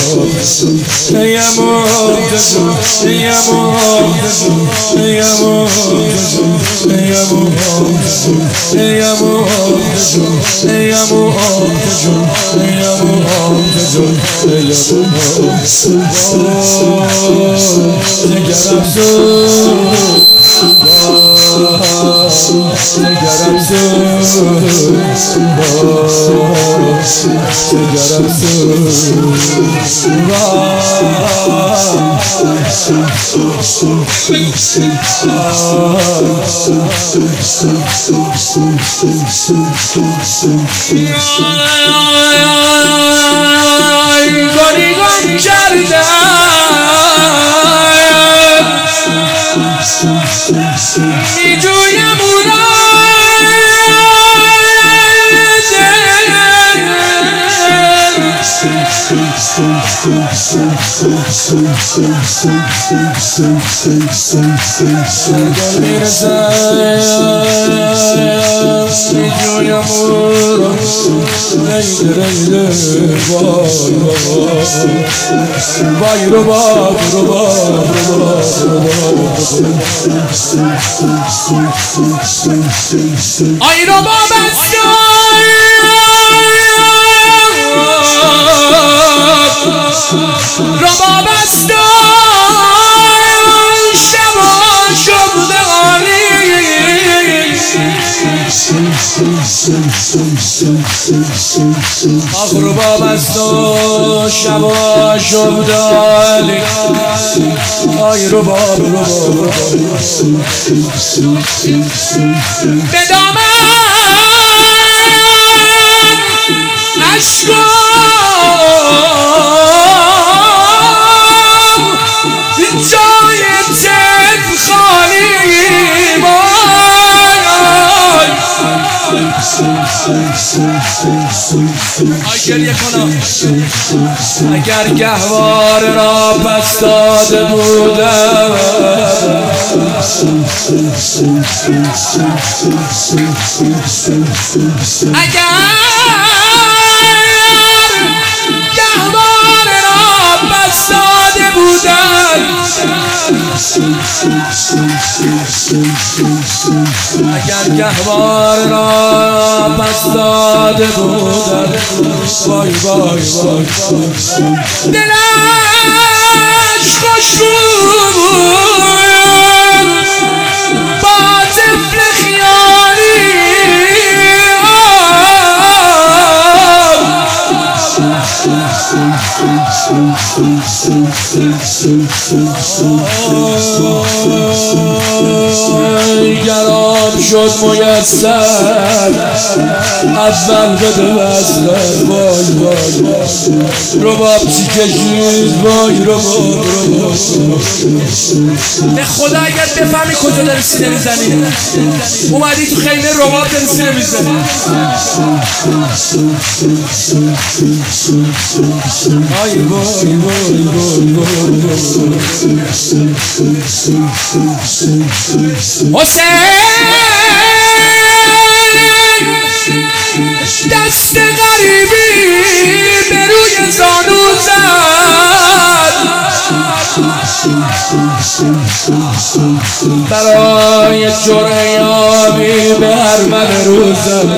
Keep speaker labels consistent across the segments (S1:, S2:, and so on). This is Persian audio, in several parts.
S1: گریگم کردم میجویم اونا ای رو رباب است شبا شده آخ رباب است شبا شده آی رباب به دامن عشقا گریه کنم اگر گهواره را پس داده بودم اگر گهواره را پس داده بودم اگر گهواره را پس داده بودم وای وای وای دلش خوش بود با طفل خیالی گرام شد میسر اول بده وزن وای وای رباب چی کشید وای رباب به خدا اگر بفهمی کجا داری سینه میزنی اومدی تو خیمه رباب داری سینه میزنی وای وای وای حسین دست غریبی به روی زانو زد برای جریانی به هرمن روزم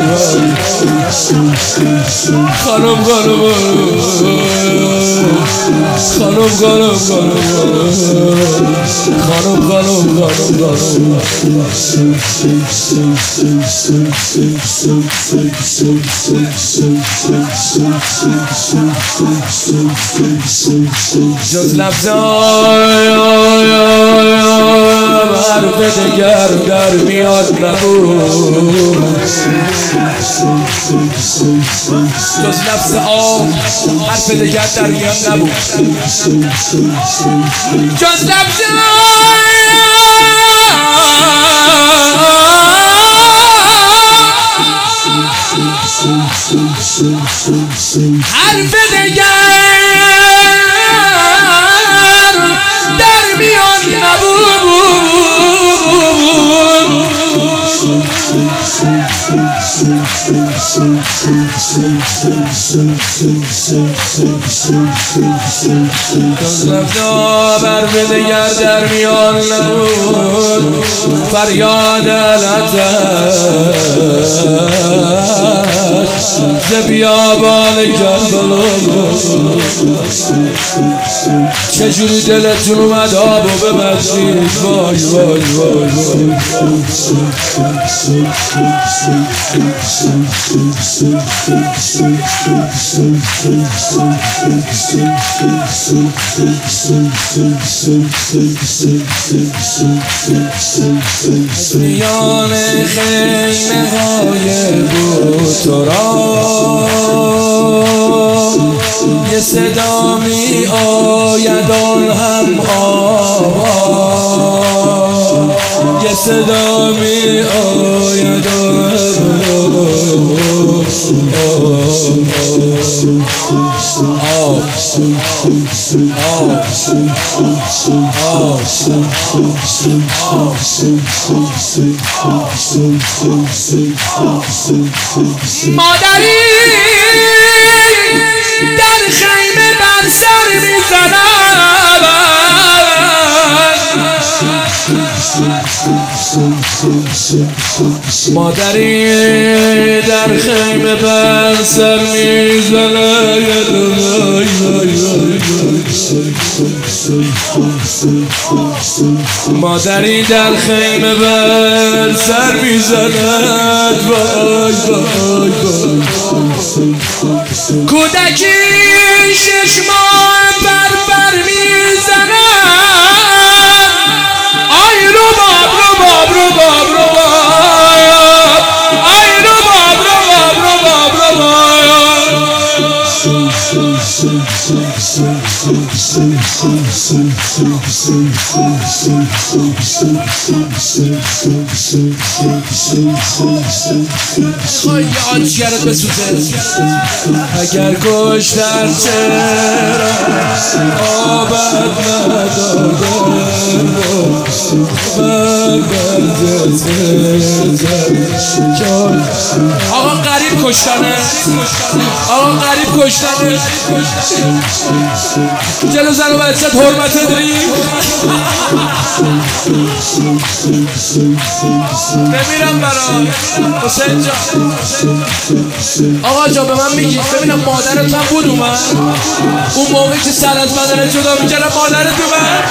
S1: خانم خانم جز لفظای حرف دگر در میاد نبود جز لفظ حرف دگر در میاد نبود جز لفظ حرف دگر در میان نبود رفتا بر دگر در میان نبود فریاد علتش ز بیابان کربلا چجوری دلتون اومد آبو ببخشید وای وای وای وای میان خیمه های بوتورا یه صدا می آید آن هم آواز یه صدا می آید مادری در خیمه بر سر میزند مادری در خیمه بر سر میزند مادری در خیمه بر سر میزند وای وای وای کودکی 6 ماه بر میزند آی رباب رباب رباب رباب آی رباب رباب رباب خواهی آتشگرت بسوزه اگر کشتن چرا آبت نداده آقا قریب کشتنه آقا قریب کشتنه جلو زن و بچت حرمت داری بمیرم برای حسین جان آقا جا به من میگی ببینم مادرت هم بود اومد اون موقعی که سر از بدن جدا میکردم مادرت اومد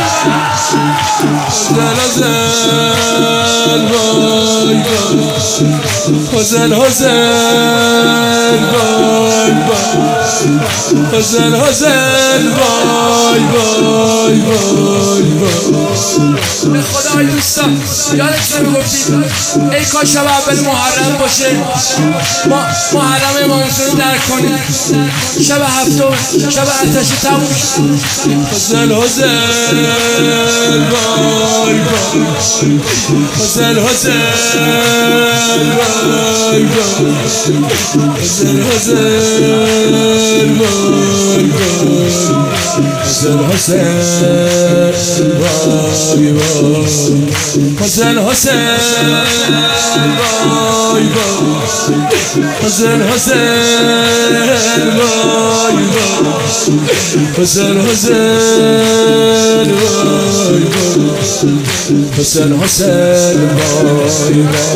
S1: حسین حسین وای حسین حسین وای وای وای به خدای دوستان یادت نمیگفتید ای کاش شب اول محرم باشه محرم امام حسین درک کنید شب هفتم شب آتش تموم حسین حسین وای وای حسین حسین وای وای حسین حسین وای وای حسین حسین وای وای حسین حسین وای وای حسین حسین وای وای حسین حسین وای وای حسین حسین وای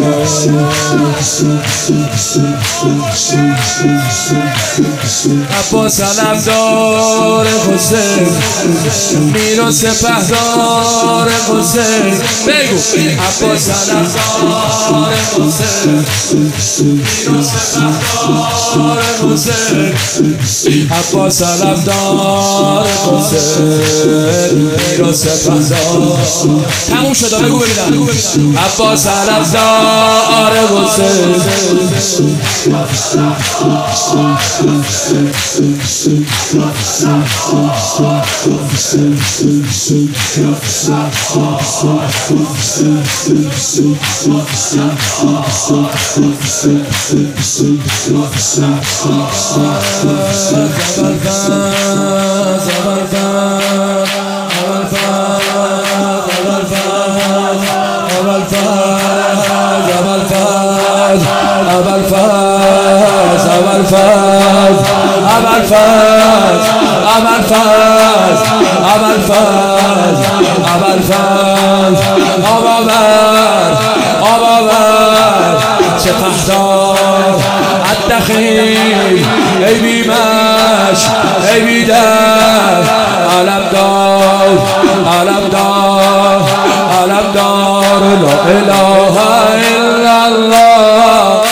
S1: عباس علمدار حسین میرا سپهدار حسین بگو عباس علمدار حسین میرا سپهدار حسین عباس علمدار حسین میرا سپهدار تموم شد بگو ببینم عباس علمدار حسین ابوالفضل ابوالفضل ابوالفضل ابوالفضل آباور سپهدار الدخیل ای بیمش ای بیدر علمدار علمدار علمدار لا اله الا الله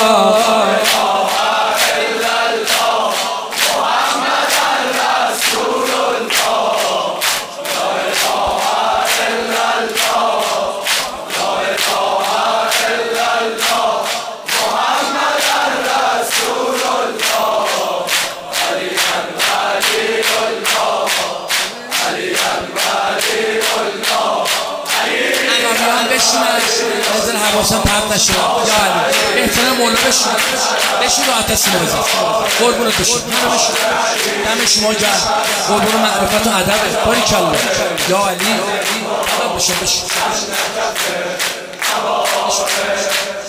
S1: بزن حواسم پرد نشه یا علی احترام مولا بشون رو آتسینه بزن قربونت بشون همه بشون دم شما گرم قربون معرفت و ادبه باری کلا یا علی بشون